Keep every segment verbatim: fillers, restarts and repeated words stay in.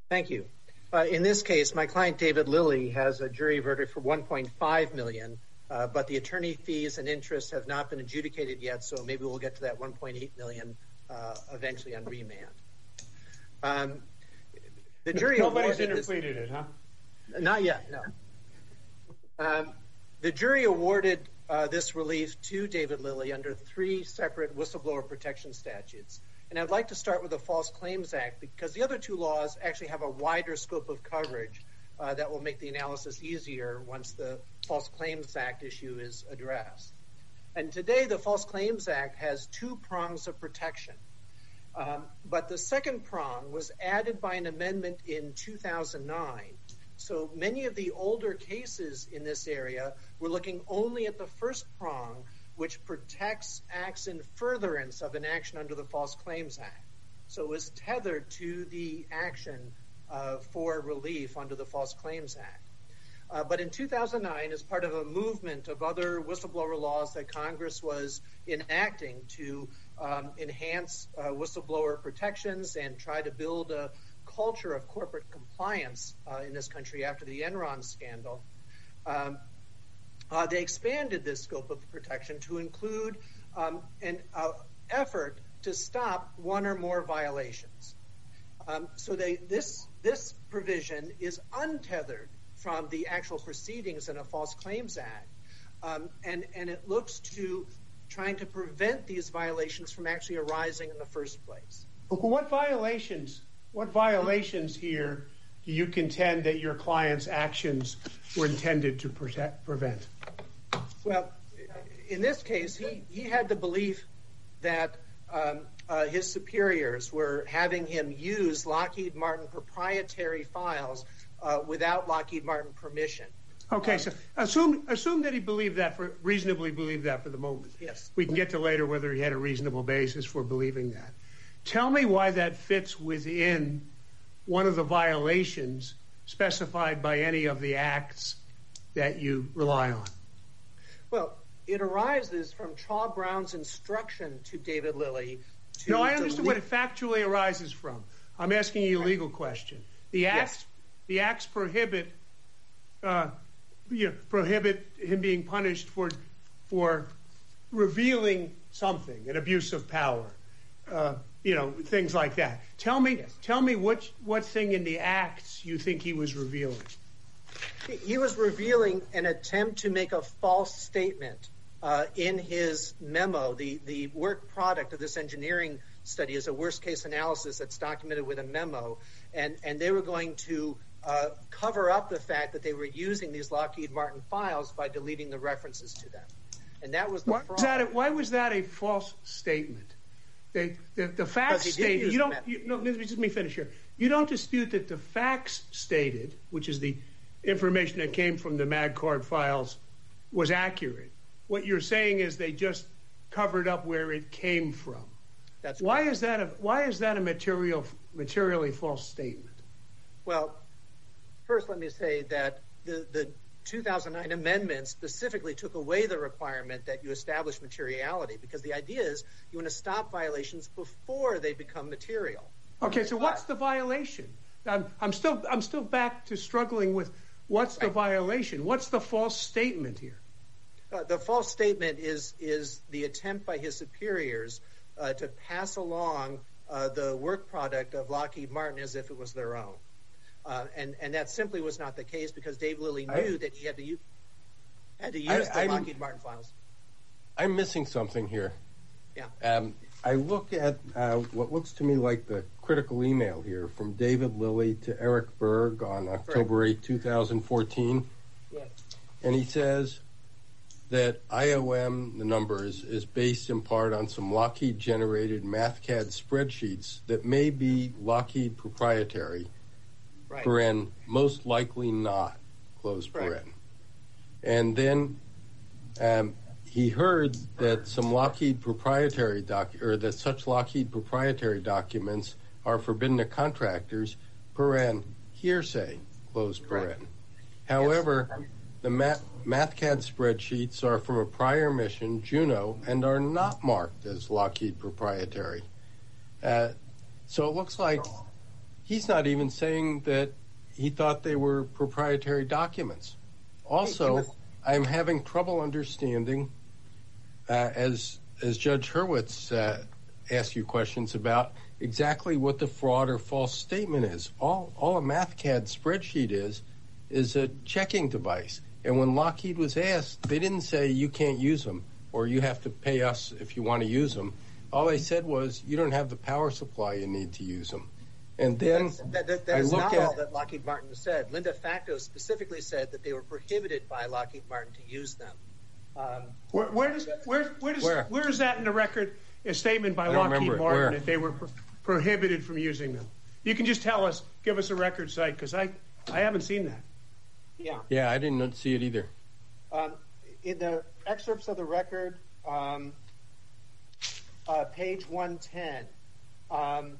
Thank you. Uh, in this case, my client David Lilly has a jury verdict for one point five million dollars, uh, but the attorney fees and interest have not been adjudicated yet, so maybe we'll get to that one point eight million dollars uh, eventually on remand. Um, the jury Nobody's interpleaded it, huh? Not yet, no. Um, the jury awarded uh, this relief to David Lilly under three separate whistleblower protection statutes. And I'd like to start with the False Claims Act because the other two laws actually have a wider scope of coverage uh, that will make the analysis easier once the False Claims Act issue is addressed. And today, the False Claims Act has two prongs of protection. Um, but the second prong was added by an amendment in two thousand nine. So many of the older cases in this area were looking only at the first prong, which protects acts in furtherance of an action under the False Claims Act. So it was tethered to the action uh, for relief under the False Claims Act. Uh, but in two thousand nine, as part of a movement of other whistleblower laws that Congress was enacting to um, enhance uh, whistleblower protections and try to build a culture of corporate compliance uh, in this country after the Enron scandal, um, Uh, they expanded this scope of protection to include um, an uh, effort to stop one or more violations. Um, so they, this, this provision is untethered from the actual proceedings in a False Claims Act, um, and, and it looks to trying to prevent these violations from actually arising in the first place. What violations, what violations here do you contend that your client's actions were intended to protect, prevent? Well, in this case, he, he had the belief that um, uh, his superiors were having him use Lockheed Martin proprietary files uh, without Lockheed Martin permission. Okay, um, so assume assume that he believed that, for reasonably believed that for the moment. Yes. We can get to later whether he had a reasonable basis for believing that. Tell me why that fits within one of the violations specified by any of the acts that you rely on. Well, it arises from Chaw Brown's instruction to David Lilly to... No, I understand what it factually arises from. I'm asking you a legal question. The acts, yes. the acts prohibit, uh, you know, prohibit him being punished for, for revealing something, an abuse of power, uh, you know, things like that. Tell me, yes. tell me what what thing in the acts you think he was revealing. He was revealing an attempt to make a false statement uh, in his memo. The, the work product of this engineering study is a worst-case analysis that's documented with a memo, and, and they were going to uh, cover up the fact that they were using these Lockheed Martin files by deleting the references to them. And that was the why fraud. Was that a, why was that a false statement? They, the, the facts stated, you don't, you, no, let me, just let me finish here. You don't dispute that the facts stated, which is the information that came from the MagCard files, was accurate. What you're saying is they just covered up where it came from. That's why correct. is that a why is that a material materially false statement? Well, first let me say that the, the two thousand nine amendment specifically took away the requirement that you establish materiality, because the idea is you want to stop violations before they become material. Okay, so but, what's the violation? I'm, I'm still I'm still back to struggling with what's right. the violation? What's the false statement here? Uh, the false statement is is the attempt by his superiors uh, to pass along uh, the work product of Lockheed Martin as if it was their own. Uh, and, and that simply was not the case, because Dave Lilly knew I, that he had to use, had to use I, the I'm, Lockheed Martin files. I'm missing something here. Yeah. Um, I look at uh, what looks to me like the critical email here from David Lilly to Eric Berg on October eighth, two thousand fourteen. Yes. And he says that I O M, the numbers, is based in part on some Lockheed-generated MathCAD spreadsheets that may be Lockheed proprietary, right. paren, most likely not, close right. paren. And then um, he heard that some Lockheed proprietary doc, or that such Lockheed proprietary documents are forbidden to contractors, paren, hearsay, close paren. Right. However, yes. the Math, MathCAD spreadsheets are from a prior mission, Juno, and are not marked as Lockheed proprietary. Uh, so it looks like he's not even saying that he thought they were proprietary documents. Also, I'm having trouble understanding, uh, as as Judge Hurwitz uh, asked you questions about, exactly what the fraud or false statement is. All all a MathCAD spreadsheet is is a checking device. And when Lockheed was asked, they didn't say you can't use them or you have to pay us if you want to use them. All they said was you don't have the power supply you need to use them. And then That's, that, that, that I is look not at all that Lockheed Martin said. Linda Facto specifically said that they were prohibited by Lockheed Martin to use them. Um, where, where does where where does where? where is that in the record? A statement by Lockheed Martin where? that they were pro- prohibited from using them. You can just tell us, give us a record site, because I I haven't seen that. yeah. Yeah, I didn't see it either. Um, in the excerpts of the record, um, uh, page one ten. Um,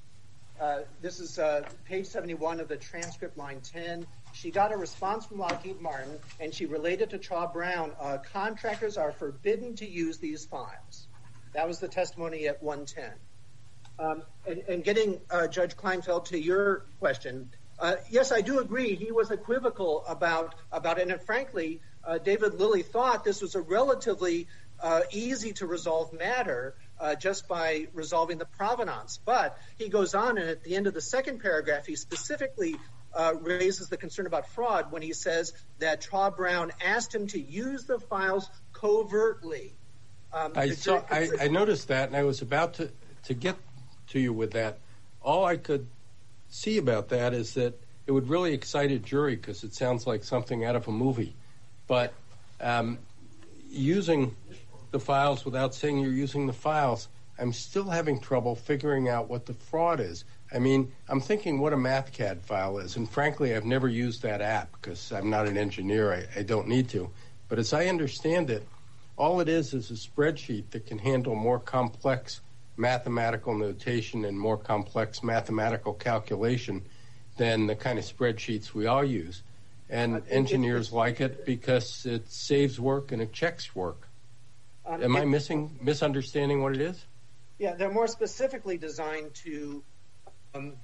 Uh, this is uh, page seventy-one of the transcript, line ten. She got a response from Lockheed Martin, and she related to Chaw Brown, uh, contractors are forbidden to use these files. That was the testimony at one ten. Um, and, and getting uh, Judge Kleinfeld to your question, uh, yes, I do agree. He was equivocal about, about it. And frankly, uh, David Lilly thought this was a relatively uh, easy to resolve matter, Uh, just by resolving the provenance. But he goes on, and at the end of the second paragraph, he specifically uh, raises the concern about fraud when he says that Chaw Brown asked him to use the files covertly. Um, I saw. I, I noticed that, and I was about to, to get to you with that. All I could see about that is that it would really excite a jury because it sounds like something out of a movie. But um, using the files without saying you're using the files, I'm still having trouble figuring out what the fraud is. I mean, I'm thinking what a MathCAD file is, and frankly, I've never used that app because I'm not an engineer. I, I don't need to. But as I understand it, all it is is a spreadsheet that can handle more complex mathematical notation and more complex mathematical calculation than the kind of spreadsheets we all use. And engineers like it because it saves work and it checks work. Um, Am I missing, misunderstanding what it is? Yeah, they're more specifically designed to um,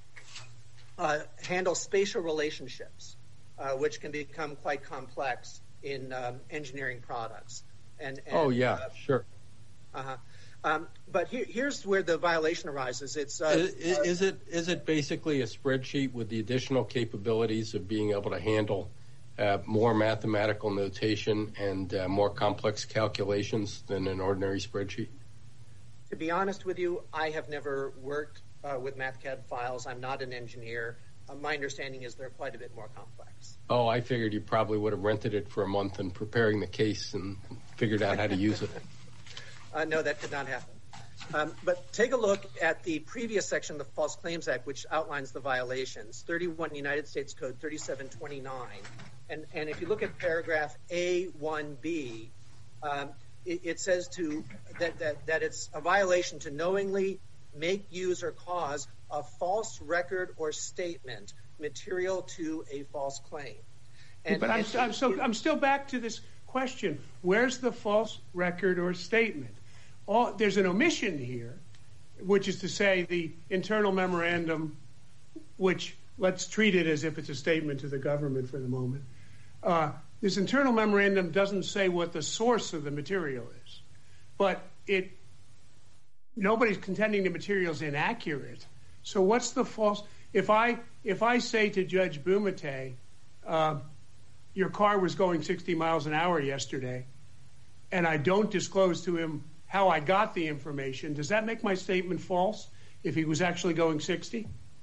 uh, handle spatial relationships, uh, which can become quite complex in um, engineering products. And, and oh yeah, uh, sure. Uh-huh. Um, but here, here's where the violation arises. It's uh, is, uh, is it is it basically a spreadsheet with the additional capabilities of being able to handle Uh, more mathematical notation and uh, more complex calculations than an ordinary spreadsheet? To be honest with you, I have never worked uh, with MathCAD files. I'm not an engineer. Uh, my understanding is they're quite a bit more complex. Oh, I figured you probably would have rented it for a month and preparing the case and figured out how to use it. Uh, no, that could not happen. Um, but take a look at the previous section of the False Claims Act, which outlines the violations, thirty-one United States Code thirty-seven twenty-nine. And, and if you look at paragraph A one B, um, it, it says to that, that, that it's a violation to knowingly make, use, or cause a false record or statement material to a false claim. And, but I'm, and, I'm, so, I'm still back to this question. Where's the false record or statement? All, there's an omission here, which is to say the internal memorandum, which let's treat it as if it's a statement to the government for the moment. Uh, this internal memorandum doesn't say what the source of the material is, but it nobody's contending the material is inaccurate. So what's the false? If I if I say to Judge Bumate, uh, your car was going sixty miles an hour yesterday, and I don't disclose to him how I got the information, does that make my statement false if he was actually going sixty?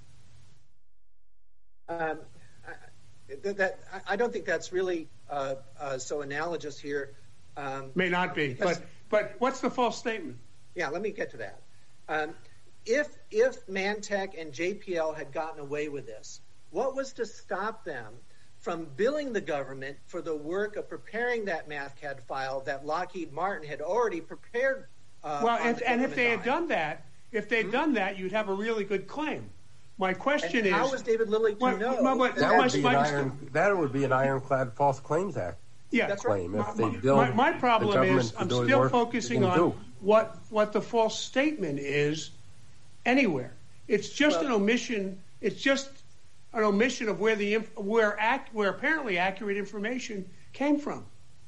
Um, I, that, I don't think that's really uh, uh, so analogous here. Um, May not be, but but what's the false statement? Yeah, let me get to that. Um, if if Mantech and J P L had gotten away with this, what was to stop them from billing the government for the work of preparing that MathCAD file that Lockheed Martin had already prepared? Uh, well, and, and if they had done that, if they'd mm-hmm. done that, you'd have a really good claim. My question and is, how was David Lilly to what, know? What, what, that, my, would be my, an iron, that would be an ironclad False Claims Act yeah, that's claim. right. If they my, bill my, my problem is I'm still work, focusing on do. what what the false statement is anywhere. It's just well, an omission It's just an omission of where the where act where apparently accurate information came from.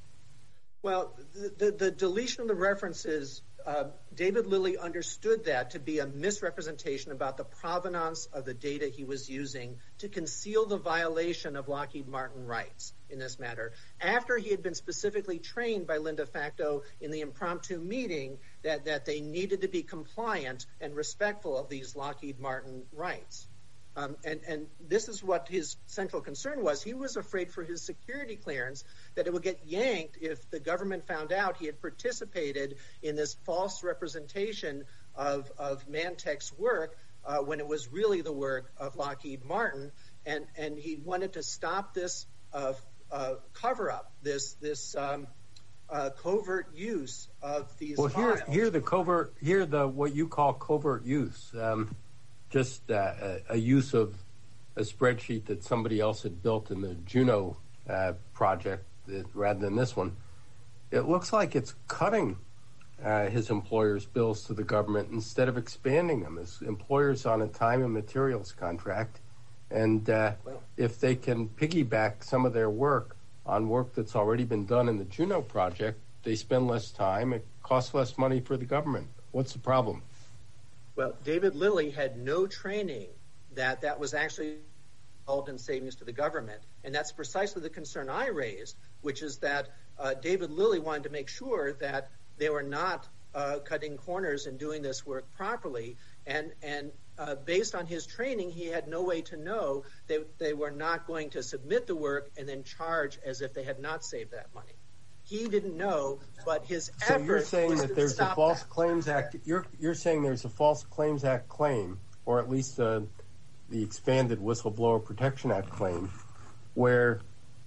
Well, the, the, the deletion of the references, uh, David Lilly understood that to be a misrepresentation about the provenance of the data he was using to conceal the violation of Lockheed Martin rights in this matter, after he had been specifically trained by Linda Facto in the impromptu meeting that, that they needed to be compliant and respectful of these Lockheed Martin rights. Um, and, and this is what his central concern was. He was afraid for his security clearance that it would get yanked if the government found out he had participated in this false representation of, of Mantech's work uh, when it was really the work of Lockheed Martin. And, and he wanted to stop this uh, uh, cover-up, this this um, uh, covert use of these well, files. Well, here, here the covert, here the what you call covert use. Um, just uh, a, a use of a spreadsheet that somebody else had built in the Juno uh, project that, rather than this one. It looks like it's cutting uh, his employer's bills to the government instead of expanding them. His employer's on a time and materials contract, and uh, well, if they can piggyback some of their work on work that's already been done in the Juno project, they spend less time, it costs less money for the government. What's the problem? Well, David Lilly had no training that that was actually involved in savings to the government. And that's precisely the concern I raised, which is that uh, David Lilly wanted to make sure that they were not uh, cutting corners and doing this work properly. And, and uh, based on his training, he had no way to know that they were not going to submit the work and then charge as if they had not saved that money. He didn't know, but his so effort you're saying was that to there's stop a False that. Claims Act. You're you're saying there's a False Claims Act claim, or at least uh, the expanded Whistleblower Protection Act claim, where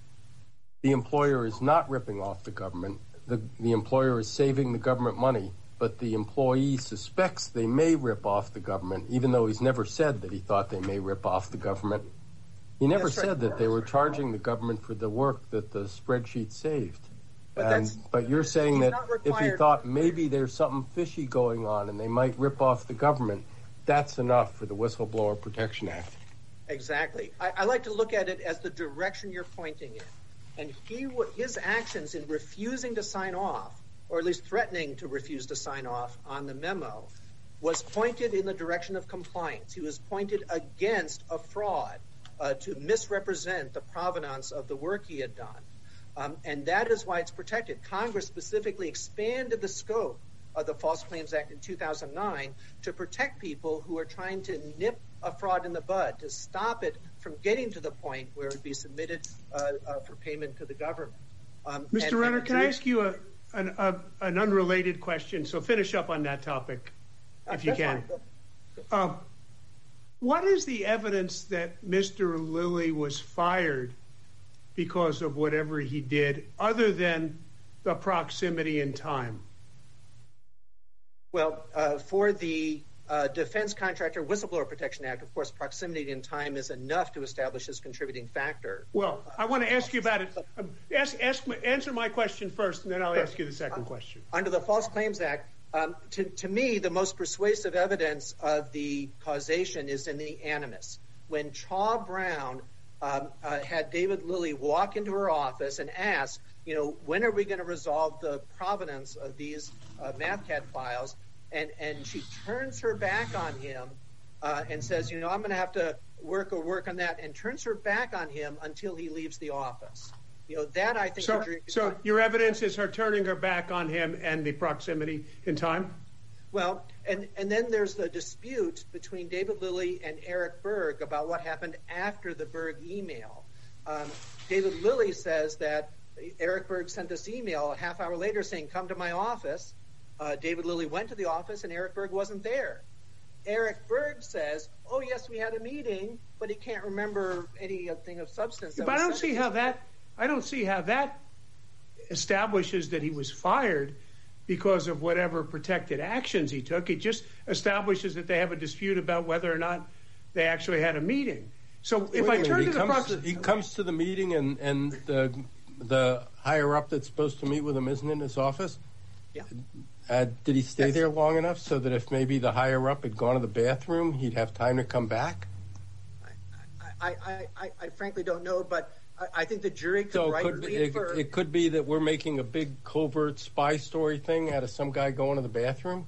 the employer is not ripping off the government. The the employer is saving the government money, but the employee suspects they may rip off the government, even though he's never said that he thought they may rip off the government. He never That's said right. that they were charging the government for the work that the spreadsheet saved. But, Um, that's, but you're saying he's that not if he required- thought maybe there's something fishy going on and they might rip off the government, that's enough for the Whistleblower Protection Act. Exactly. I, I like to look at it as the direction you're pointing in. And he, his actions in refusing to sign off, or at least threatening to refuse to sign off on the memo, was pointed in the direction of compliance. He was pointed against a fraud uh, to misrepresent the provenance of the work he had done. Um, and that is why it's protected. Congress specifically expanded the scope of the False Claims Act in two thousand nine to protect people who are trying to nip a fraud in the bud, to stop it from getting to the point where it would be submitted uh, uh, for payment to the government. Um, Mister and, Renner, and can I ask you a, an, a, an unrelated question? So finish up on that topic, if you can. Uh, what is the evidence that Mister Lilly was fired because of whatever he did, other than the proximity in time? Well, uh, for the uh, Defense Contractor Whistleblower Protection Act, of course, proximity in time is enough to establish his contributing factor. Well, I want to ask you about it. Um, ask, ask, answer my question first, and then I'll ask you the second question. Under the False Claims Act, um, to, to me, the most persuasive evidence of the causation is in the animus. When Chaw Brown um, uh, had David Lilly walk into her office and ask, you know, when are we going to resolve the provenance of these uh, MathCAD files? And, and she turns her back on him uh, and says, you know, I'm going to have to work or work on that, and turns her back on him until he leaves the office. You know, that I think... So, so your evidence is her turning her back on him and the proximity in time? Well, and, and then there's the dispute between David Lilly and Eric Berg about what happened after the Berg email. Um, David Lilly says that Eric Berg sent this email a half hour later saying, come to my office. Uh, David Lilly went to the office and Eric Berg wasn't there. Eric Berg says, oh, yes, we had a meeting, but he can't remember anything of substance. But I don't see how that, I don't see how that establishes that he was fired because of whatever protected actions he took. It just establishes that they have a dispute about whether or not they actually had a meeting. So if I turn to the proximity... He comes to the meeting and, and the, the higher up that's supposed to meet with him isn't in his office? Yeah. Uh, did he stay Yes. there long enough so that if maybe the higher up had gone to the bathroom, he'd have time to come back? I, I, I frankly don't know, but I, I think the jury could so rightly could be, infer... it, it could be that we're making a big covert spy story thing out of some guy going to the bathroom?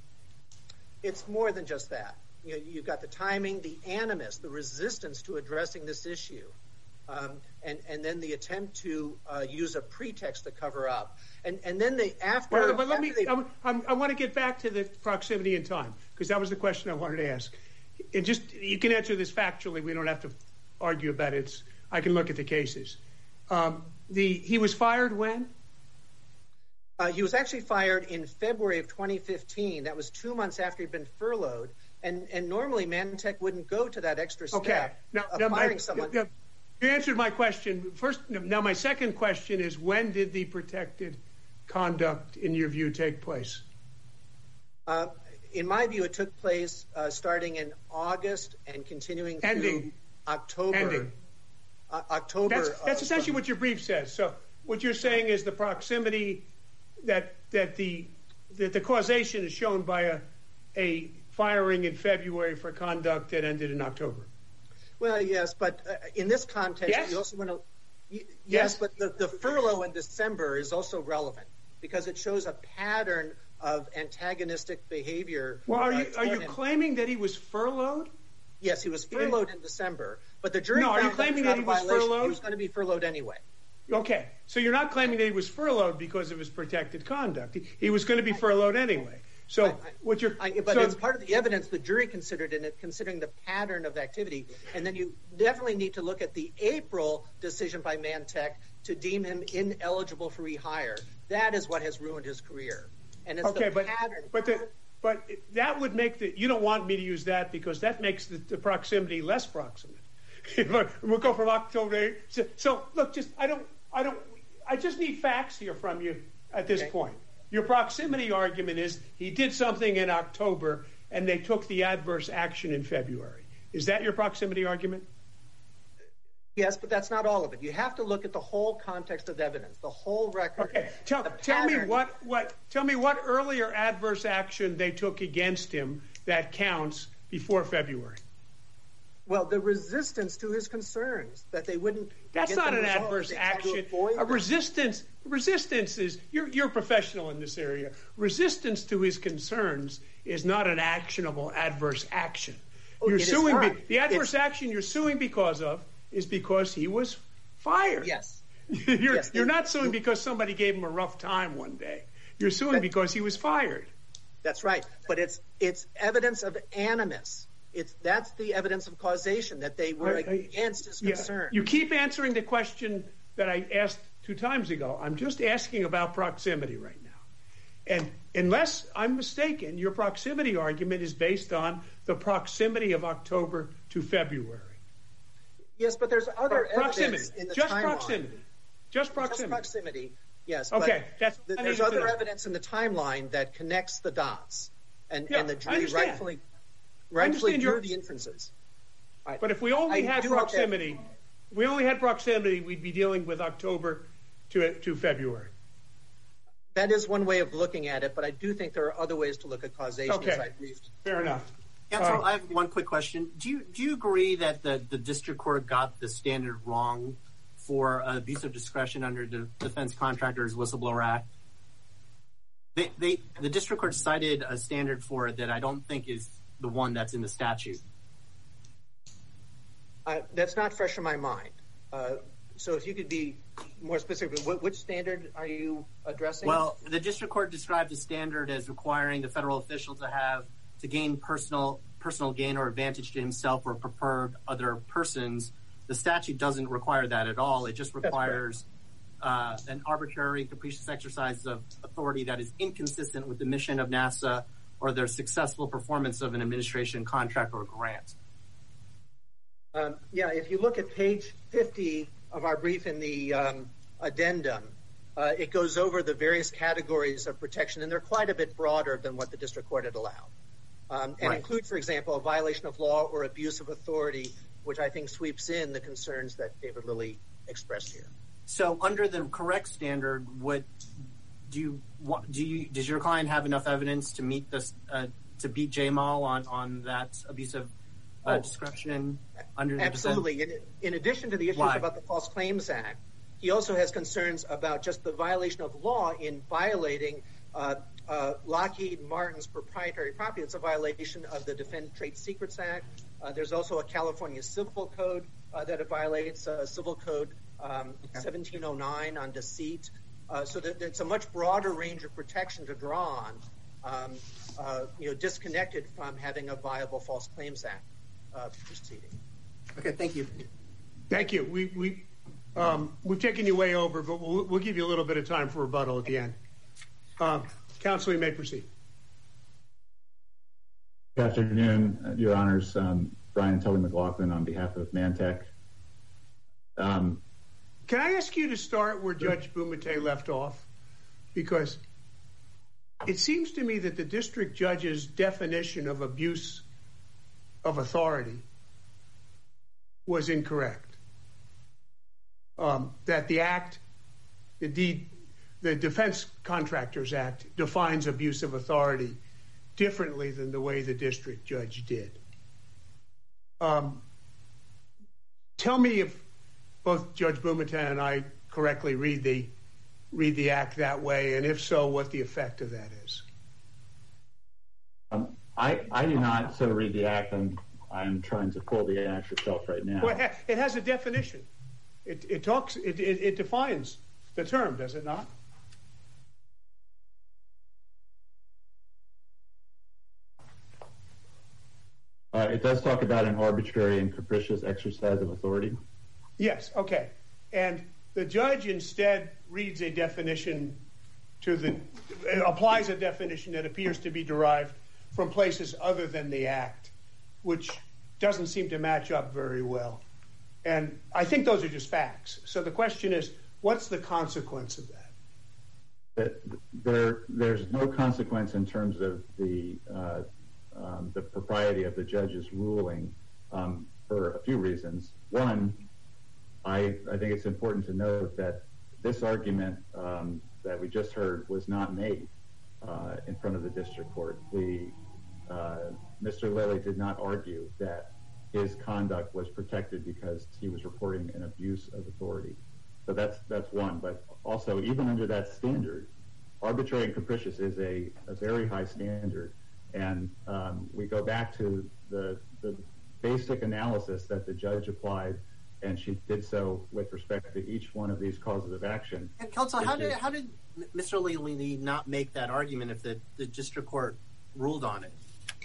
It's more than just that. You know, you've got the timing, the animus, the resistance to addressing this issue, um, and, and then the attempt to uh, use a pretext to cover up. And and then they, after... Well, but let after me, they, I'm, I'm, I want to get back to the proximity in time, because that was the question I wanted to ask. And just, you can answer this factually. We don't have to argue about it. It's, I can look at the cases. Um, the He was fired when? Uh, he was actually fired in February of twenty fifteen. That was two months after he'd been furloughed. And and normally Mantech wouldn't go to that extra step okay. now, of now firing my, someone. Now, you answered my question. First, now my second question is, when did the protected conduct, in your view, take place? Uh, in my view, it took place uh, starting in August and continuing Ending. through October. Ending. Uh, October. That's, that's of, essentially um, what your brief says. So what you're saying is the proximity, that that the that the causation is shown by a a firing in February for conduct that ended in October. Well, yes, but uh, in this context, yes? you also want to. Yes, yes, but the, the furlough in December is also relevant because it shows a pattern of antagonistic behavior. Well, are uh, you are you him. claiming that he was furloughed? Yes, he was furloughed in, in December, but the jury no, found are you claiming that, that he was furloughed? He was going to be furloughed anyway. Okay, so you're not claiming that he was furloughed because of his protected conduct. He, he was going to be furloughed anyway. So I, I, what you're, I, but so, it's part of the evidence the jury considered in it, considering the pattern of activity. And then you definitely need to look at the April decision by Mantech to deem him ineligible for rehire. That is what has ruined his career. And it's okay, the but, pattern. But the, but that would make the. You don't want me to use that because that makes the, the proximity less proximate. We'll go from October. So, so look, just I don't, I don't, I just need facts here from you at this okay. point. Your proximity argument is he did something in October and they took the adverse action in February. Is that your proximity argument? Yes, but that's not all of it. You have to look at the whole context of evidence, the whole record. Okay, tell, tell me what, what tell me what earlier adverse action they took against him that counts before February. Well, the resistance to his concerns that they wouldn't. That's not an adverse action. A resistance. Resistance is you're you're a professional in this area. Resistance to his concerns is not an actionable adverse action. Oh, you're suing be, the adverse it's, action you're suing because of is because he was fired. Yes. you're yes, you're they, not suing because somebody gave him a rough time one day. You're suing that, because he was fired. That's right. But it's it's evidence of animus. It's that's the evidence of causation that they were I, I, against his yeah, concern. You keep answering the question that I asked two times ago. I'm just asking about proximity right now. And unless I'm mistaken, your proximity argument is based on the proximity of October to February. Yes, but there's other Pro- proximity. evidence in the just timeline. proximity. Just proximity. Just proximity. Yes. Okay. But that's th- there's other evidence in the timeline that connects the dots, and, yeah, and the jury rightfully rightfully drew your... the inferences. Right. But if we only I had proximity, that... if we only had proximity, we'd be dealing with October to to February. That is one way of looking at it, but I do think there are other ways to look at causation. Okay. As I briefed. Fair enough. Counsel, uh, I have one quick question. Do you do you agree that the, the district court got the standard wrong for uh, abuse of discretion under the Defense Contractors Whistleblower Act? They, they the district court cited a standard for it that I don't think is the one that's in the statute. Uh, that's not fresh in my mind. Uh, so if you could be more specific, what, which standard are you addressing? Well, the district court described the standard as requiring the federal official to have to gain personal personal gain or advantage to himself or preferred other persons. The statute doesn't require that at all. It just requires uh, an arbitrary, capricious exercise of authority that is inconsistent with the mission of NASA or their successful performance of an administration contract or grant. Um, yeah, if you look at page fifty of our brief in the um, addendum, uh, it goes over the various categories of protection, and they're quite a bit broader than what the district court had allowed. Um, and right. include, for example, a violation of law or abuse of authority, which I think sweeps in the concerns that David Lilly expressed here. So, under the correct standard, what do you do? You does your client have enough evidence to meet this uh, to beat Jamal on on that abuse of uh, oh. discretion under the Absolutely. In, in addition to the issues Why? about the False Claims Act, he also has concerns about just the violation of law in violating uh, uh, Lockheed Martin's proprietary property. It's a violation of the Defend Trade Secrets Act. Uh, there's also a California Civil Code uh, that it violates, uh, Civil Code um, okay. seventeen oh nine on deceit. Uh, so that it's a much broader range of protection to draw on, um, uh, you know, disconnected from having a viable False Claims Act uh, proceeding. Okay, thank you. Thank you. We we um, we've taken you way over, but we'll, we'll give you a little bit of time for rebuttal at the end. Uh, Counsel, you may proceed. Good afternoon, Your Honors. Um, Brian Tully McLaughlin on behalf of Mantech. Um, Can I ask you to start where Judge Bumate left off? Because it seems to me that the district judge's definition of abuse of authority was incorrect. Um, that the act, the, D, the Defense Contractors Act, defines abuse of authority differently than the way the district judge did. Um, tell me if both Judge Bumate and I correctly read the read the act that way, and if so, what the effect of that is. Um, I I do not so read the act. I'm I'm trying to pull the act itself right now. Well, it, ha- it has a definition. It it talks. It, it it defines the term, does it not? Uh, it does talk about an arbitrary and capricious exercise of authority. Yes, okay. And the judge instead reads a definition to the, applies a definition that appears to be derived from places other than the act, which doesn't seem to match up very well. And I think those are just facts. So the question is, what's the consequence of that? That there, there's no consequence in terms of the uh, um, the propriety of the judge's ruling um, for a few reasons. One, I, I think it's important to note that this argument um, that we just heard was not made uh, in front of the district court. The uh, Mister Lilly did not argue that his conduct was protected because he was reporting an abuse of authority. So that's that's one. But also, even under that standard, arbitrary and capricious is a, a very high standard. And um, we go back to the, the basic analysis that the judge applied, and she did so with respect to each one of these causes of action. And Counsel, how did how did Mister Lilly not make that argument if the, the district court ruled on it?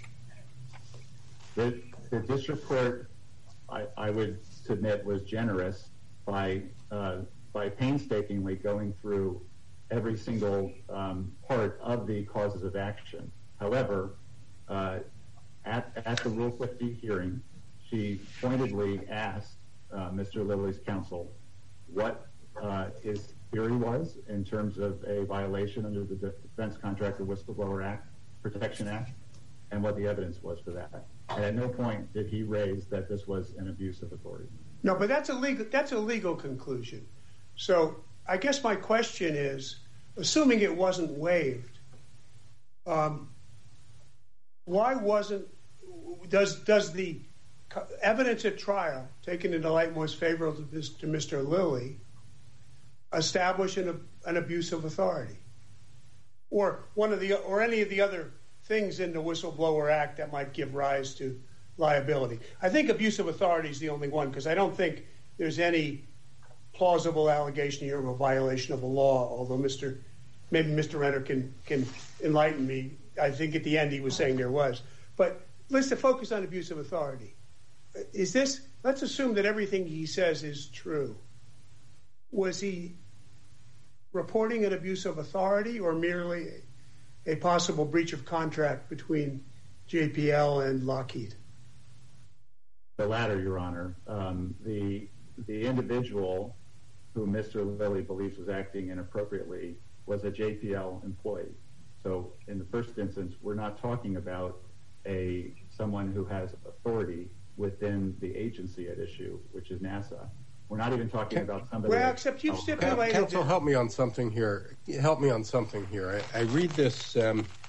The, the district court, I, I would submit, was generous by uh, by painstakingly going through every single um, part of the causes of action. However, uh, at at the Rule fifty hearing, she pointedly asked uh, Mister Lilly's counsel what uh, his theory was in terms of a violation under the Defense Contractor Whistleblower Act, Protection Act, and what the evidence was for that. And at no point did he raise that this was an abuse of authority. No, but that's a legal that's a legal conclusion. So I guess my question is, assuming it wasn't waived, um, why wasn't does does the evidence at trial, taken in the light most favorable to, this, to Mister Lilly, establish an, an abuse of authority, or one of the or any of the other things in the Whistleblower Act that might give rise to liability? I think abuse of authority is the only one, because I don't think there's any plausible allegation here of a violation of a law, although Mister maybe Mister Renner can, can enlighten me. I think at the end he was saying there was. But let's focus on abuse of authority. Is this, let's assume that everything he says is true. Was he reporting an abuse of authority or merely a, a possible breach of contract between J P L and Lockheed? The latter, Your Honor. Um, the the individual who Mister Lilly believes was acting inappropriately was a J P L employee. So in the first instance, we're not talking about a someone who has authority within the agency at issue, which is NASA. We're not even talking Can, about somebody... Well, except you've stipulated... Counsel, help me on something here. Help me on something here. I, I read this um,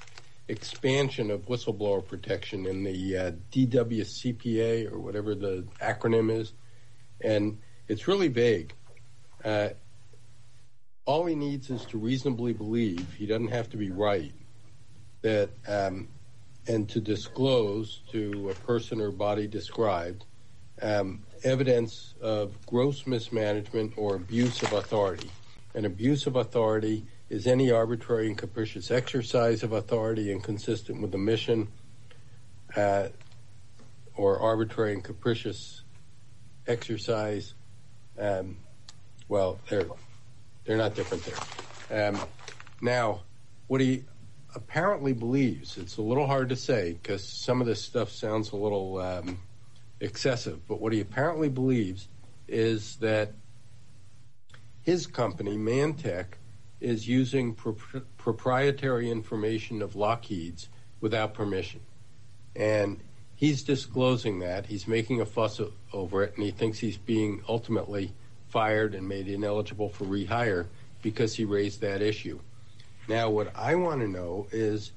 expansion of whistleblower protection in the uh, D W C P A or whatever the acronym is, and it's really vague. Uh, all he needs is to reasonably believe, he doesn't have to be right, that um, and to disclose to a person or body described um, evidence of gross mismanagement or abuse of authority. An abuse of authority is any arbitrary and capricious exercise of authority inconsistent with the mission, uh, or arbitrary and capricious exercise. Um, well, they're they're not different there. Um, now, what he apparently believes, it's a little hard to say because some of this stuff sounds a little um, excessive, but what he apparently believes is that his company, Mantech, is using pro- proprietary information of Lockheed's without permission. And he's disclosing that. He's making a fuss over it, and he thinks he's being ultimately fired and made ineligible for rehire because he raised that issue. Now, what I want to know is,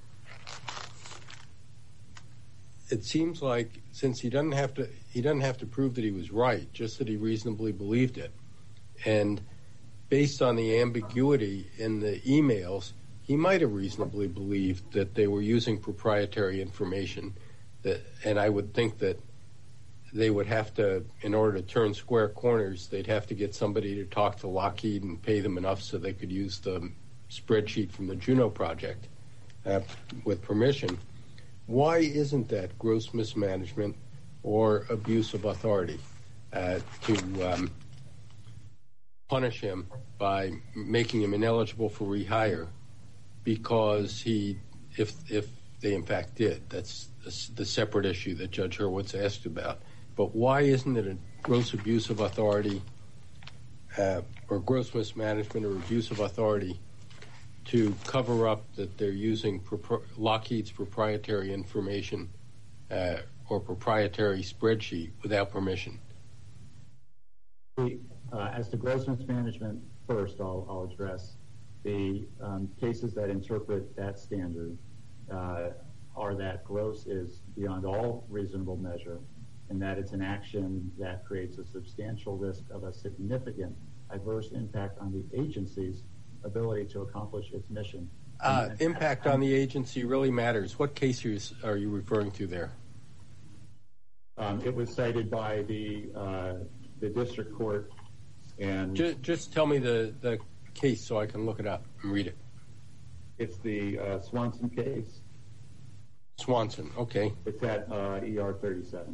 it seems like since he doesn't have to, he doesn't have to prove that he was right, just that he reasonably believed it. And based on the ambiguity in the emails, he might have reasonably believed that they were using proprietary information. That, and I would think that they would have to, in order to turn square corners, they'd have to get somebody to talk to Lockheed and pay them enough so they could use the spreadsheet from the Juno project uh, with permission. Why isn't that gross mismanagement or abuse of authority uh, to um, punish him by making him ineligible for rehire because he, if if they in fact did, that's the separate issue that Judge Hurwitz asked about. But why isn't it a gross abuse of authority uh, or gross mismanagement or abuse of authority to cover up that they're using pro- Lockheed's proprietary information uh, or proprietary spreadsheet without permission? The, uh, as to gross mismanagement, first I'll, I'll address the um, cases that interpret that standard uh, are that gross is beyond all reasonable measure, and that it's an action that creates a substantial risk of a significant adverse impact on the agency's ability to accomplish its mission. Uh, impact on the agency really matters. What case are you referring to there? Um, it was cited by the uh, the district court, and just, just tell me the, the case so I can look it up and read it. It's the uh, Swanson case. Swanson, okay. It's at uh, E R thirty-seven.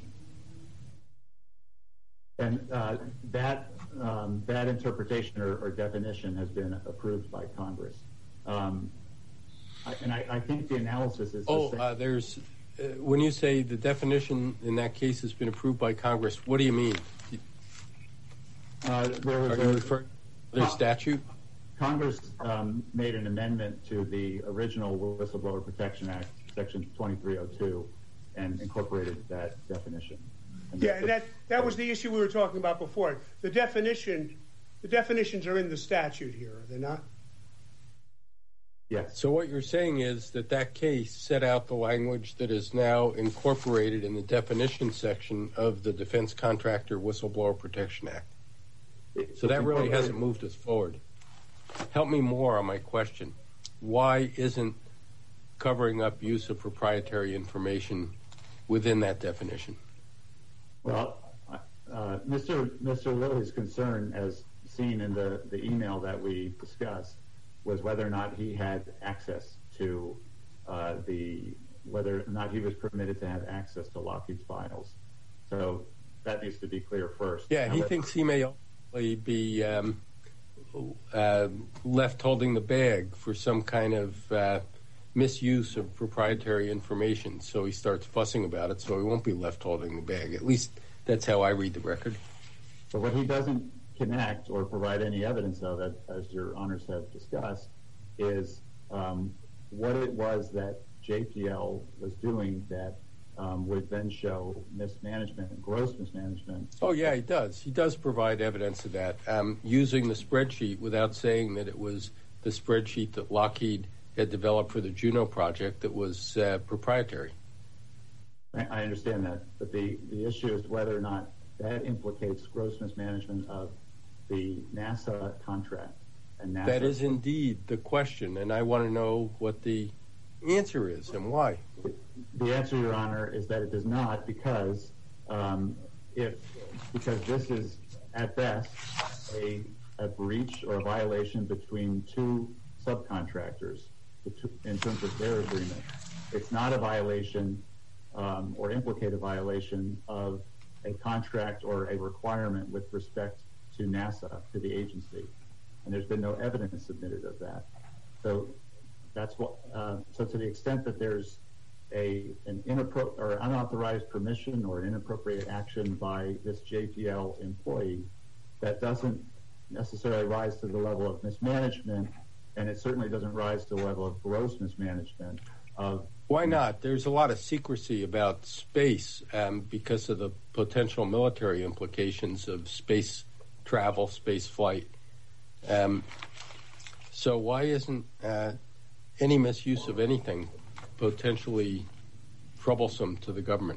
And uh, that um, that interpretation or, or definition has been approved by Congress. Um, I, and I, I think the analysis is... Oh, the uh, there's... Uh, when you say the definition in that case has been approved by Congress, what do you mean? Uh, there was Are you referring to their statute? Congress um, made an amendment to the original Whistleblower Protection Act, Section twenty-three oh two, and incorporated that definition. And yeah, and that, that was the issue we were talking about before. The definition, the definitions are in the statute here, are they not? Yes. So what you're saying is that that case set out the language that is now incorporated in the definition section of the Defense Contractor Whistleblower Protection Act. So that really hasn't moved us forward. Help me more on my question. Why isn't covering up use of proprietary information within that definition? Well, uh, Mister Mister Lilly's concern, as seen in the, the email that we discussed, was whether or not he had access to uh, the, whether or not he was permitted to have access to Lockheed's files. So that needs to be clear first. Yeah, he thinks he may be um, uh, left holding the bag for some kind of uh, misuse of proprietary information, so he starts fussing about it, so he won't be left holding the bag. At least that's how I read the record. But what he doesn't connect or provide any evidence of it, as your honors have discussed, is um, what it was that J P L was doing that um, would then show mismanagement, gross mismanagement. Oh, yeah, he does. He does provide evidence of that, um, using the spreadsheet without saying that it was the spreadsheet that Lockheed had developed for the Juno project that was uh, proprietary. I understand that, but the, the issue is whether or not that implicates gross mismanagement of the NASA contract. And NASA that is indeed the question, and I want to know what the answer is and why. The answer, Your Honor, is that it does not, because um, if because this is at best a, a breach or a violation between two subcontractors in terms of their agreement. It's not a violation um, or implicate a violation of a contract or a requirement with respect to NASA, to the agency. And there's been no evidence submitted of that. So that's what. Uh, so to the extent that there's a an inappro- or unauthorized permission or an inappropriate action by this J P L employee, that doesn't necessarily rise to the level of mismanagement, and it certainly doesn't rise to the level of gross mismanagement of. Why not? There's a lot of secrecy about space um, because of the potential military implications of space travel, space flight. Um, so why isn't uh, any misuse of anything potentially troublesome to the government?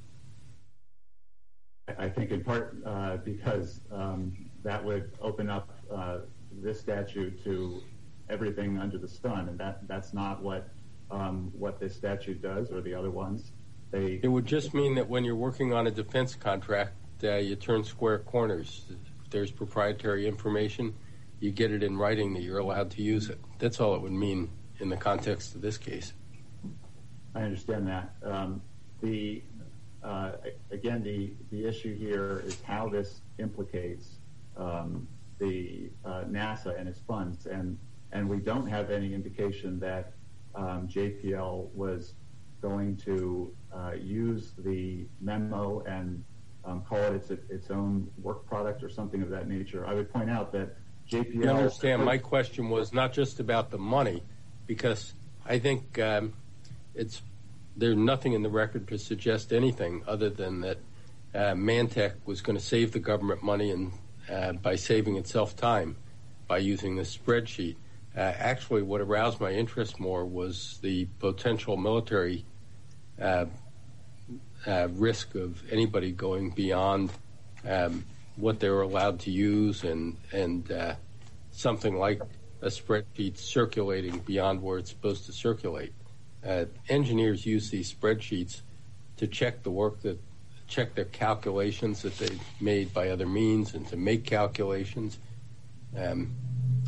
I think in part uh, because um, that would open up uh, this statute to everything under the sun, and that, that's not what um, what this statute does or the other ones. They, it would just mean that when you're working on a defense contract, uh, you turn square corners. If there's proprietary information, you get it in writing that you're allowed to use it. That's all it would mean in the context of this case. I understand that. Um, the uh, again, the, the issue here is how this implicates um, the uh, NASA and its funds, and and we don't have any indication that um, J P L was going to uh, use the memo and um, call it its its own work product or something of that nature. I would point out that J P L. You understand, my question was not just about the money, because I think um, it's there's nothing in the record to suggest anything other than that uh, Mantech was going to save the government money and uh, by saving itself time by using this spreadsheet. Uh, actually, what aroused my interest more was the potential military uh, uh, risk of anybody going beyond um, what they were allowed to use, and and uh, something like a spreadsheet circulating beyond where it's supposed to circulate. Uh, engineers use these spreadsheets to check the work that, check their calculations that they've made by other means, and to make calculations. Um,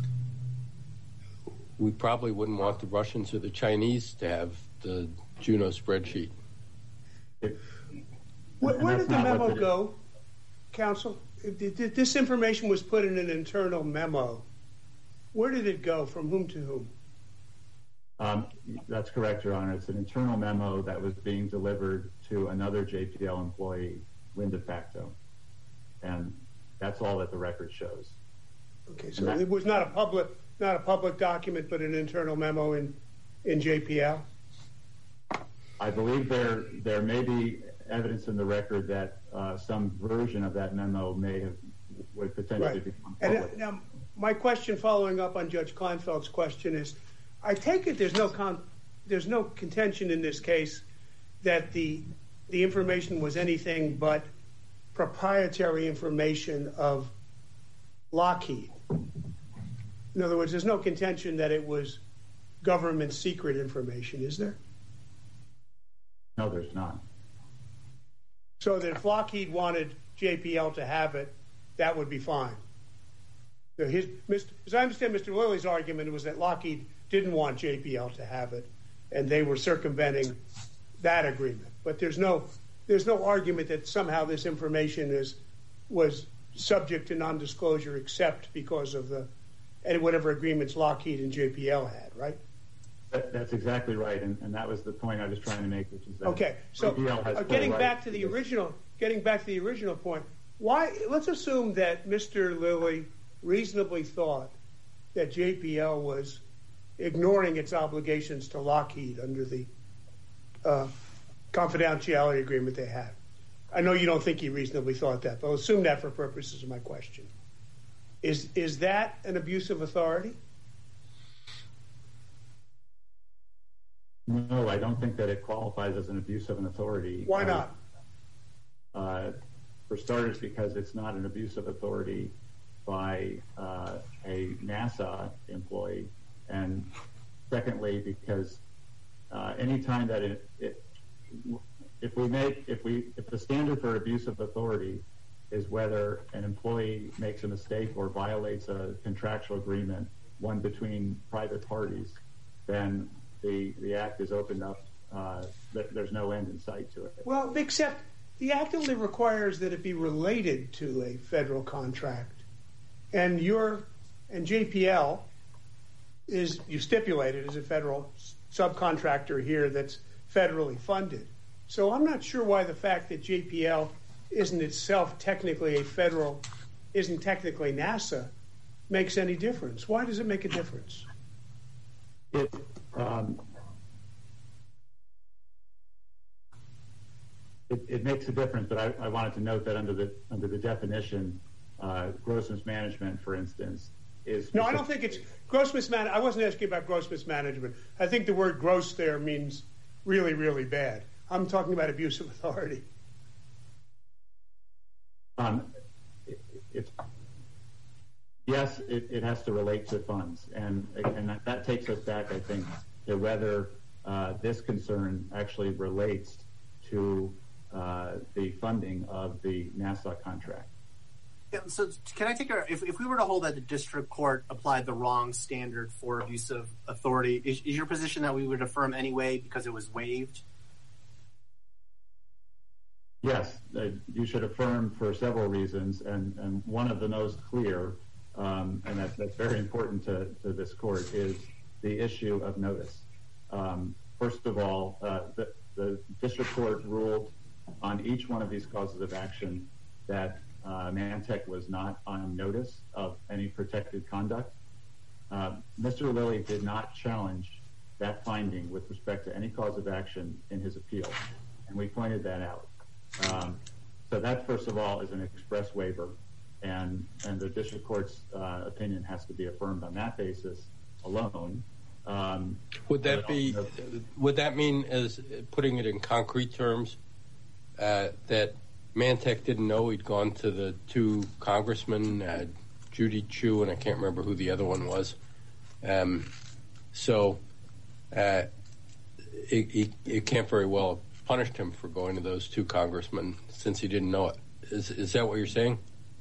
we probably wouldn't want the Russians or the Chinese to have the Juno spreadsheet. Where, where did the memo go, counsel? This information was put in an internal memo. Where did it go? From whom to whom? Um, that's correct, Your Honor. It's an internal memo that was being delivered to another J P L employee, Win de facto. And that's all that the record shows. Okay, so that, it was not a public not a public document, but an internal memo in, in J P L? I believe there there may be evidence in the record that uh, some version of that memo may have would potentially right. become public. And now, my question, following up on Judge Kleinfeld's question, is: I take it there's no con- there's no contention in this case that the the information was anything but proprietary information of Lockheed. In other words, there's no contention that it was government secret information, is there? No, there's not. So that if Lockheed wanted J P L to have it, that would be fine. So his, as I understand Mister Lilly's argument, was that Lockheed didn't want J P L to have it, and they were circumventing that agreement. But there's no there's no argument that somehow this information is was subject to non-disclosure except because of the and whatever agreements Lockheed and J P L had, right? That, that's exactly right, and, and that was the point I was trying to make, which is that okay. So uh, getting right back to the original, getting back to the original point, why? Let's assume that Mister Lilly reasonably thought that J P L was ignoring its obligations to Lockheed under the uh, confidentiality agreement they had. I know you don't think he reasonably thought that, but I'll assume that for purposes of my question. Is is that an abuse of authority? No, I don't think that it qualifies as an abuse of an authority. Why not? Uh, for starters, because it's not an abuse of authority by uh, a NASA employee, and secondly, because uh, any time that it, it, if we make, if we, if the standard for abuse of authority is whether an employee makes a mistake or violates a contractual agreement, one between private parties, then the the act is opened up. Uh, th- there's no end in sight to it. Well, except the act only requires that it be related to a federal contract, and your and J P L is, you stipulated, is a federal subcontractor here that's federally funded. So I'm not sure why the fact that J P L isn't itself technically a federal, isn't technically NASA, makes any difference. Why does it make a difference? It, um, it, it makes a difference, but I, I wanted to note that under the under the definition, uh, gross mismanagement, for instance, is... No, I don't think it's gross mismanagement. I wasn't asking about gross mismanagement. I think the word gross there means really, really bad. I'm talking about abuse of authority. Um, it, it, yes, it, it has to relate to funds, and and that, that takes us back, I think, to whether uh, this concern actually relates to uh, the funding of the NASA contract. Yeah, so can I take a, if, if we were to hold that the district court applied the wrong standard for abuse of authority, is, is your position that we would affirm anyway because it was waived? Yes, uh, you should affirm for several reasons, and, and one of the most clear, um, and that, that's very important to, to this court, is the issue of notice. Um, first of all, uh, the, the district court ruled on each one of these causes of action that uh, Mantech was not on notice of any protected conduct. Uh, Mister Lilly did not challenge that finding with respect to any cause of action in his appeal, and we pointed that out. Um, so that, first of all, is an express waiver, and and the district court's uh, opinion has to be affirmed on that basis alone. Um, would that be? Also, would that mean, as putting it in concrete terms, uh, that Mantech didn't know he'd gone to the two congressmen, uh, Judy Chu, and I can't remember who the other one was. Um, so uh, it, it, it can't very well punished him for going to those two congressmen since he didn't know it. Is is that what you're saying?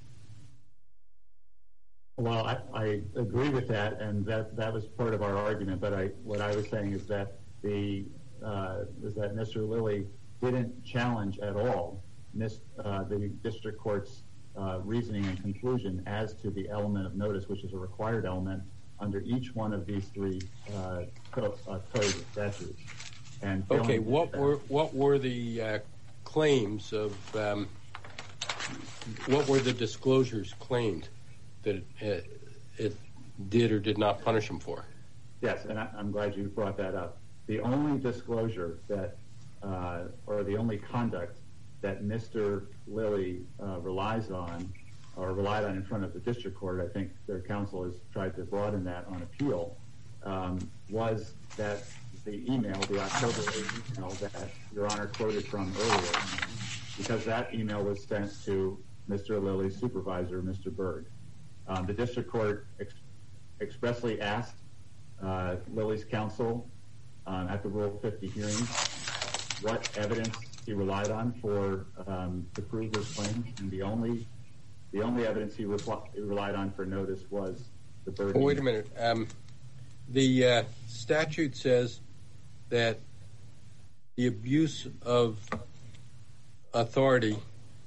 Well, I, I agree with that, and that, that was part of our argument. But I, what I was saying is that the uh, is that Mister Lilly didn't challenge at all mis, uh, the district court's uh, reasoning and conclusion as to the element of notice, which is a required element under each one of these three uh, code, uh, code statutes. And okay, what were what were the uh, claims of um, what were the disclosures claimed that it, it did or did not punish him for? Yes, and I, I'm glad you brought that up. The only disclosure that, uh, or the only conduct that Mister Lilly uh, relies on, or relied on in front of the district court, I think their counsel has tried to broaden that on appeal, um, was that the email, the October eighth email that Your Honor quoted from earlier, because that email was sent to Mister Lilly's supervisor, Mister Berg. Um, the district court ex- expressly asked uh, Lilly's counsel um, at the Rule fifty hearing what evidence he relied on for um, to prove his claim, and the only the only evidence he, repl- he relied on for notice was the Berg. Oh, wait a minute. Um, the uh, statute says that the abuse of authority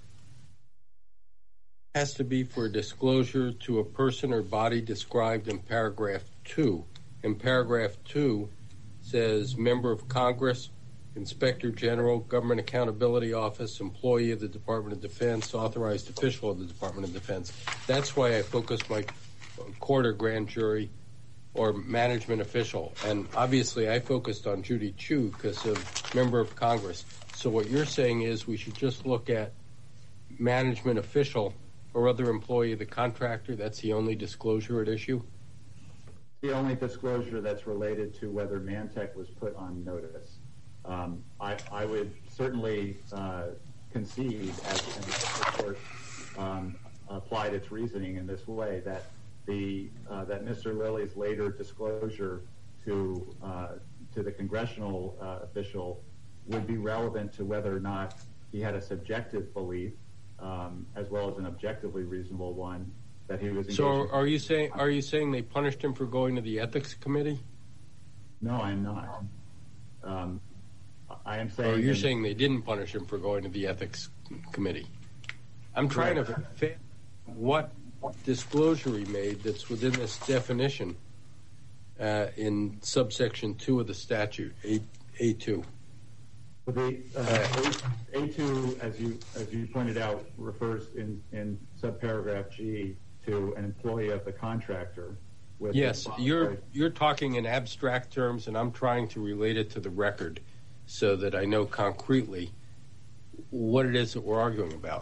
has to be for disclosure to a person or body described in paragraph two. In paragraph two says member of Congress, Inspector General, Government Accountability Office, employee of the Department of Defense, authorized official of the Department of Defense. That's why I focused my court or grand jury or management official. And obviously I focused on Judy Chu because of member of Congress. So what you're saying is we should just look at management official or other employee of the contractor. That's the only disclosure at issue? the only disclosure that's related to whether Mantech was put on notice. Um, I, I would certainly uh, concede, as the court um, applied its reasoning in this way, that the uh, that Mister Lilly's later disclosure to uh, to the congressional uh, official would be relevant to whether or not he had a subjective belief, um, as well as an objectively reasonable one, that he was engaged. So, are you saying are you saying they punished him for going to the ethics committee? No, I'm not. Um, I am saying. Or you're in, saying they didn't punish him for going to the ethics committee? I'm trying to fit what disclosure he made that's within this definition uh, in subsection two of the statute, A two. Well, the uh, A two, as you as you pointed out, refers in in subparagraph G to an employee of the contractor. With yes, you're you're talking in abstract terms, and I'm trying to relate it to the record so that I know concretely what it is that we're arguing about.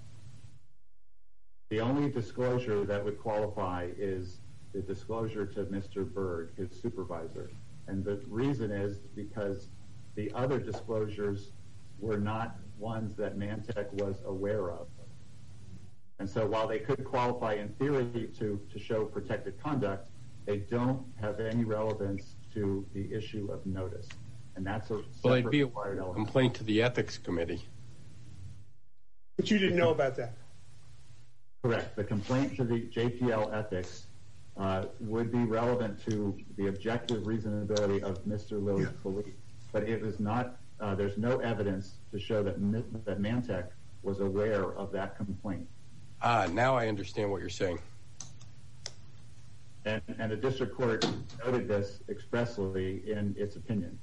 The only disclosure that would qualify is the disclosure to Mister Berg, his supervisor. And the reason is because the other disclosures were not ones that Mantech was aware of. And so while they could qualify in theory to, to show protected conduct, they don't have any relevance to the issue of notice. And that's a separate well, it'd be a required element. Complaint to the ethics committee. But you didn't know about that. Correct. The complaint to the J P L ethics uh, would be relevant to the objective reasonability of Mister Lilly's yeah. belief, but it is not. Uh, there's no evidence to show that that Mantech was aware of that complaint. Ah, now I understand what you're saying. And, and the district court noted this expressly in its opinion.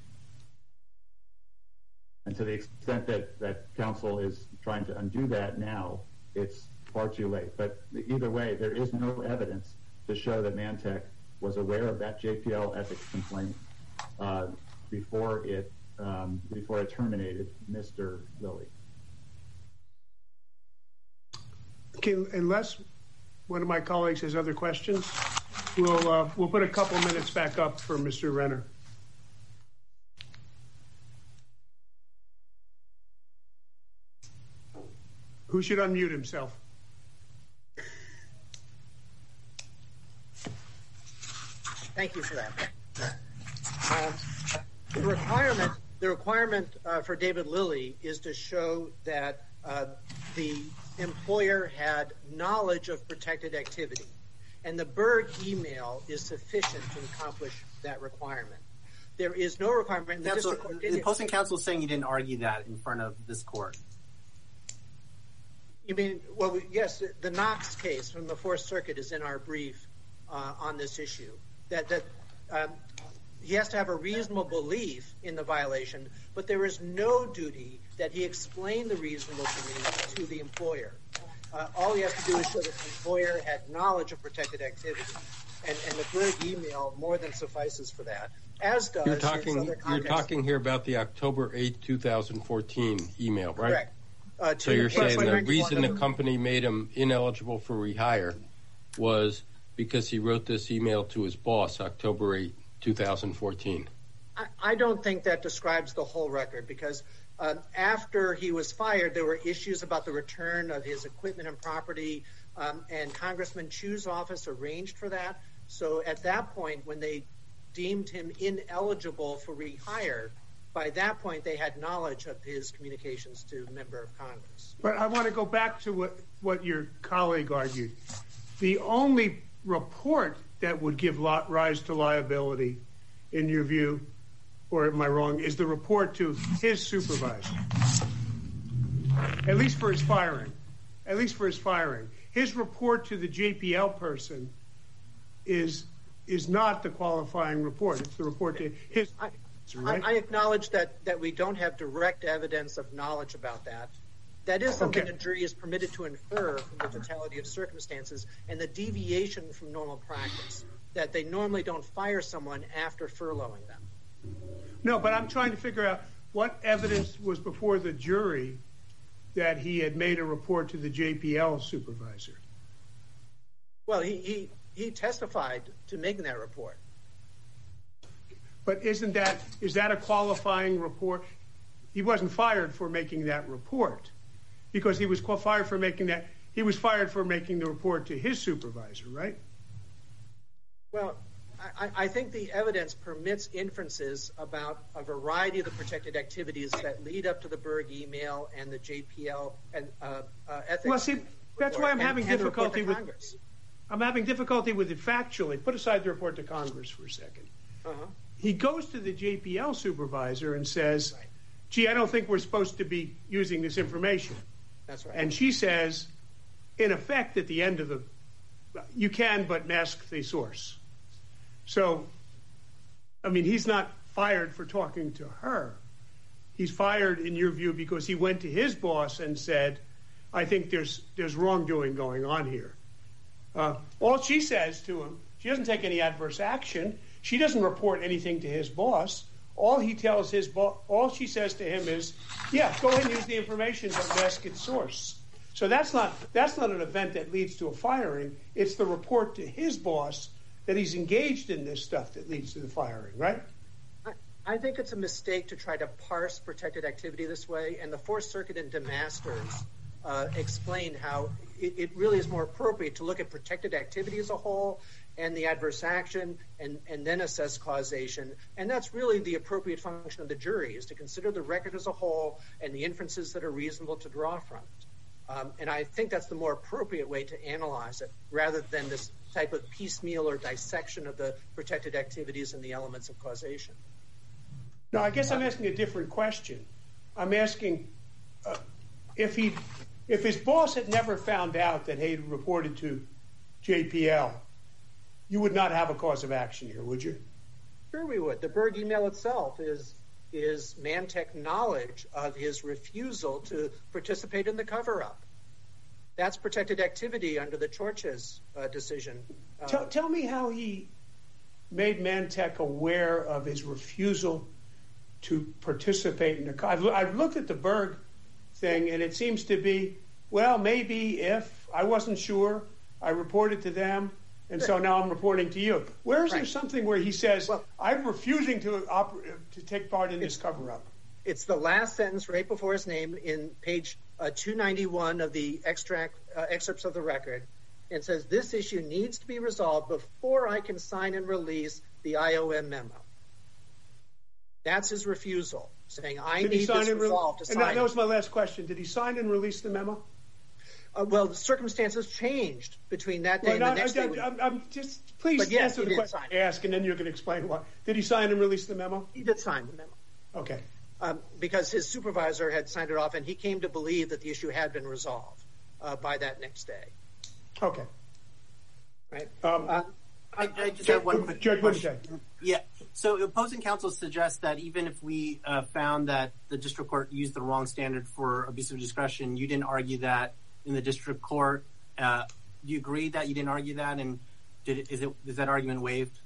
And to the extent that, that counsel is trying to undo that now, it's far too late. But either way, there is no evidence to show that Mantech was aware of that J P L ethics complaint uh, before it um, before it terminated Mister Lilly. Okay, unless one of my colleagues has other questions, we'll uh, we'll put a couple minutes back up for Mister Renner. Who should unmute himself? Thank you for that. Um, the requirement, the requirement uh, for David Lilly is to show that uh, the employer had knowledge of protected activity, and the Berg email is sufficient to accomplish that requirement. There is no requirement. The, counsel, the opposing counsel is saying you didn't argue that in front of this court. You mean, well, yes, the Knox case from the Fourth Circuit is in our brief uh, on this issue. That that um, he has to have a reasonable belief in the violation, but there is no duty that he explain the reasonable belief to the employer. Uh, all he has to do is show that the employer had knowledge of protected activity, and, and the Berg email more than suffices for that. As does you're talking. Other you're talking here about the October eighth, twenty fourteen email, right? Correct. Uh, so you're saying the reason the company made him ineligible for rehire was because he wrote this email to his boss, October eighth, twenty fourteen. I, I don't think that describes the whole record, because uh, after he was fired, there were issues about the return of his equipment and property, um, and Congressman Chu's office arranged for that. So at that point, when they deemed him ineligible for rehire, by that point, they had knowledge of his communications to a member of Congress. But I want to go back to what, what your colleague argued. The only report that would give rise to liability, in your view, or am I wrong, is the report to his supervisor, at least for his firing. At least for his firing. His report to the J P L person is is not the qualifying report. It's the report to his... I, Right? I, I acknowledge that, that we don't have direct evidence of knowledge about that. That is something Okay. a jury is permitted to infer from the totality of circumstances and the deviation from normal practice, that they normally don't fire someone after furloughing them. No, but I'm trying to figure out what evidence was before the jury that he had made a report to the J P L supervisor. Well, he, he he testified to making that report. But isn't that, is that a qualifying report? He wasn't fired for making that report because he was fired for making that, he was fired for making the report to his supervisor, right? Well, I, I think the evidence permits inferences about a variety of the protected activities that lead up to the Berg email and the J P L and uh, uh, ethics. Well, see, that's why I'm and, having and difficulty with Congress. I'm having difficulty with it factually. Put aside the report to Congress for a second. Uh-huh. He goes to the J P L supervisor and says, right. gee, I don't think we're supposed to be using this information. That's right. And she says, in effect, at the end of the, you can but mask the source. So, I mean, he's not fired for talking to her. He's fired, in your view, because he went to his boss and said, I think there's there's wrongdoing going on here. Uh, all she says to him, she doesn't take any adverse action. She doesn't report anything to his boss. All he tells his boss, all she says to him is, yeah, go ahead and use the information but mask its source. So that's not that's not an event that leads to a firing. It's the report to his boss that he's engaged in this stuff that leads to the firing, right? I, I think it's a mistake to try to parse protected activity this way, and the Fourth Circuit in DeMasters uh, explained how it, it really is more appropriate to look at protected activity as a whole and the adverse action and, and then assess causation. And that's really the appropriate function of the jury, is to consider the record as a whole and the inferences that are reasonable to draw from it. Um, and I think that's the more appropriate way to analyze it, rather than this type of piecemeal or dissection of the protected activities and the elements of causation. No, I guess I'm asking a different question. I'm asking uh, if he, if his boss had never found out that he had reported to J P L, you would not have a cause of action here, would you? Sure we would. The Berg email itself is is Mantech knowledge of his refusal to participate in the cover-up. That's protected activity under the Chorches uh, decision. Uh, tell, tell me how he made Mantech aware of his refusal to participate in the cover-up. I've, I've looked at the Berg thing, and it seems to be, well, maybe if I wasn't sure, I reported to them, and so now I'm reporting to you. Where is right. there something where he says, well, I'm refusing to oper- to take part in this cover-up? It's the last sentence right before his name in page uh, two ninety-one of the extract uh, excerpts of the record. It says, this issue needs to be resolved before I can sign and release the I O M memo. That's his refusal, saying, I Did need this resolved re- to and sign that, that was my last question. Did he sign and release the memo? Uh, well, the circumstances changed between that day well, and the no, next I, day. I, I'm, I'm just please But yes, answer he the did question sign. I ask, and then you can explain why. Did he sign and release the memo? He did sign the memo. Okay. Um, because his supervisor had signed it off, and he came to believe that the issue had been resolved uh, by that next day. Okay. Right. Um, I, I just have one quick Judge question. Winstead. Yeah. So opposing counsel suggests that even if we uh, found that the district court used the wrong standard for abuse of discretion, you didn't argue that in the district court. Uh, do you agree that you didn't argue that, and did it, is it is that argument waived?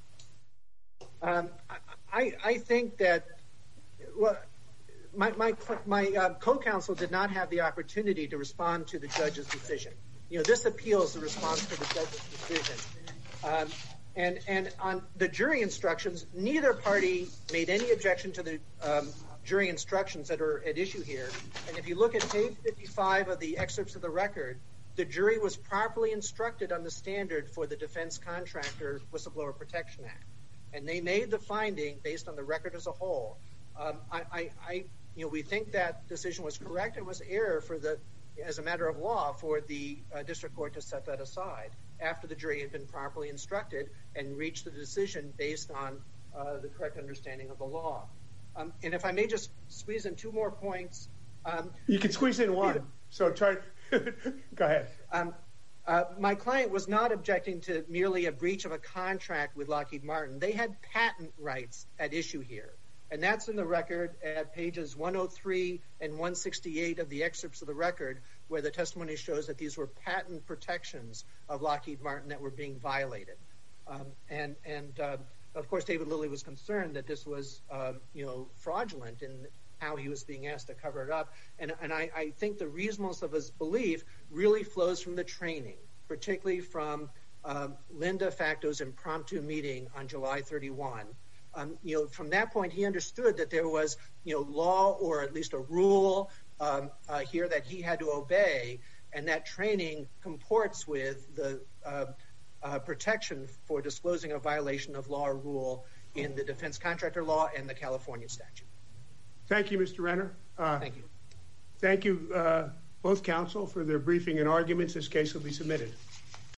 Um, I, I think that well, my my my uh, co-counsel did not have the opportunity to respond to the judge's decision. You know, this appeal is the response to the judge's decision. Um, and and on the jury instructions, neither party made any objection to the um, jury instructions that are at issue here. And if you look at page fifty-five of the excerpts of the record, the jury was properly instructed on the standard for the Defense Contractor Whistleblower Protection Act. And they made the finding based on the record as a whole. Um, I, I, I, you know, we think that decision was correct and was error for the, as a matter of law, for the uh, district court to set that aside after the jury had been properly instructed and reached the decision based on uh, the correct understanding of the law. Um, and if I may just squeeze in two more points. Um, you can squeeze in one. So try. Go ahead. Um, uh, my client was not objecting to merely a breach of a contract with Lockheed Martin. They had patent rights at issue here. And that's in the record at pages one oh three and one sixty-eight of the excerpts of the record, where the testimony shows that these were patent protections of Lockheed Martin that were being violated. Um, and, and uh, of course, David Lilly was concerned that this was, uh, you know, fraudulent in how he was being asked to cover it up. And, and I, I think the reasonableness of his belief really flows from the training, particularly from um, Linda Facto's impromptu meeting on July thirty-first, um, you know, from that point, he understood that there was, you know, law or at least a rule um, uh, here that he had to obey, and that training comports with the uh, uh, protection for disclosing a violation of law or rule in the defense contractor law and the California statute. Thank you, Mister Renner. Uh, thank you. Thank you, uh, both counsel, for their briefing and arguments. This case will be submitted.